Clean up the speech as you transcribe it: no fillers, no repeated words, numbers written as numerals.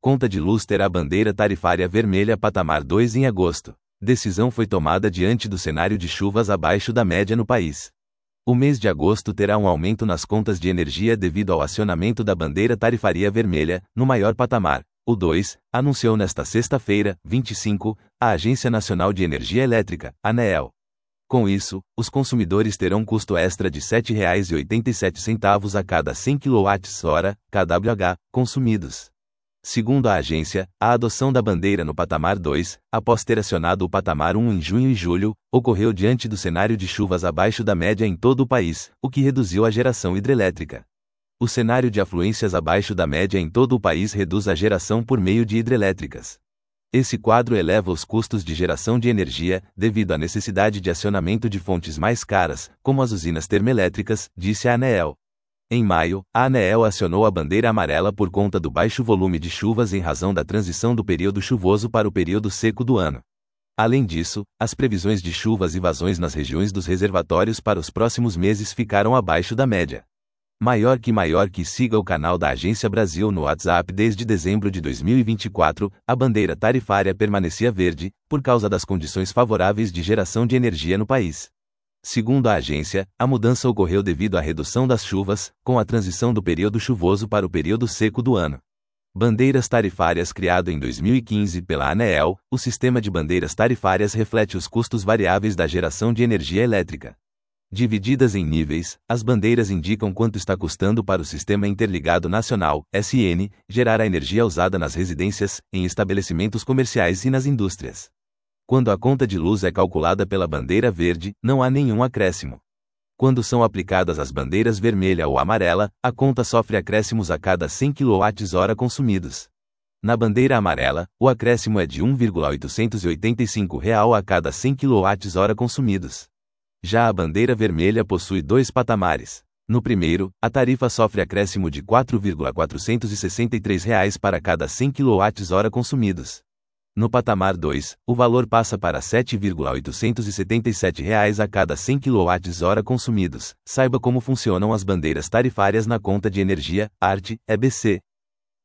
Conta de luz terá bandeira tarifária vermelha patamar 2 em agosto. Decisão foi tomada diante do cenário de chuvas abaixo da média no país. O mês de agosto terá um aumento nas contas de energia devido ao acionamento da bandeira tarifaria vermelha, no maior patamar, o 2, anunciou nesta sexta-feira, 25, a Agência Nacional de Energia Elétrica, ANEEL. Com isso, os consumidores terão custo extra de R$ 7,87 a cada 100 kWh, kWh, consumidos. Segundo a agência, a adoção da bandeira no patamar 2, após ter acionado o patamar 1 em junho e julho, ocorreu diante do cenário de chuvas abaixo da média em todo o país, o que reduziu a geração hidrelétrica. O cenário de afluências abaixo da média em todo o país reduz a geração por meio de hidrelétricas. Esse quadro eleva os custos de geração de energia, devido à necessidade de acionamento de fontes mais caras, como as usinas termoelétricas, disse a ANEEL. Em maio, a ANEEL acionou a bandeira amarela por conta do baixo volume de chuvas em razão da transição do período chuvoso para o período seco do ano. Além disso, as previsões de chuvas e vazões nas regiões dos reservatórios para os próximos meses ficaram abaixo da média. Maior que siga o canal da Agência Brasil no WhatsApp. Desde dezembro de 2024, a bandeira tarifária permanecia verde, por causa das condições favoráveis de geração de energia no país. Segundo a agência, a mudança ocorreu devido à redução das chuvas, com a transição do período chuvoso para o período seco do ano. Bandeiras tarifárias. Criado em 2015 pela ANEEL, o sistema de bandeiras tarifárias reflete os custos variáveis da geração de energia elétrica. Divididas em níveis, as bandeiras indicam quanto está custando para o Sistema Interligado Nacional, SN, gerar a energia usada nas residências, em estabelecimentos comerciais e nas indústrias. Quando a conta de luz é calculada pela bandeira verde, não há nenhum acréscimo. Quando são aplicadas as bandeiras vermelha ou amarela, a conta sofre acréscimos a cada 100 kWh consumidos. Na bandeira amarela, o acréscimo é de R$ 1,885 a cada 100 kWh consumidos. Já a bandeira vermelha possui dois patamares. No primeiro, a tarifa sofre acréscimo de R$ 4,463 para cada 100 kWh consumidos. No patamar 2, o valor passa para R$ 7,877 a cada 100 kWh consumidos. Saiba como funcionam as bandeiras tarifárias na conta de energia, ART, EBC.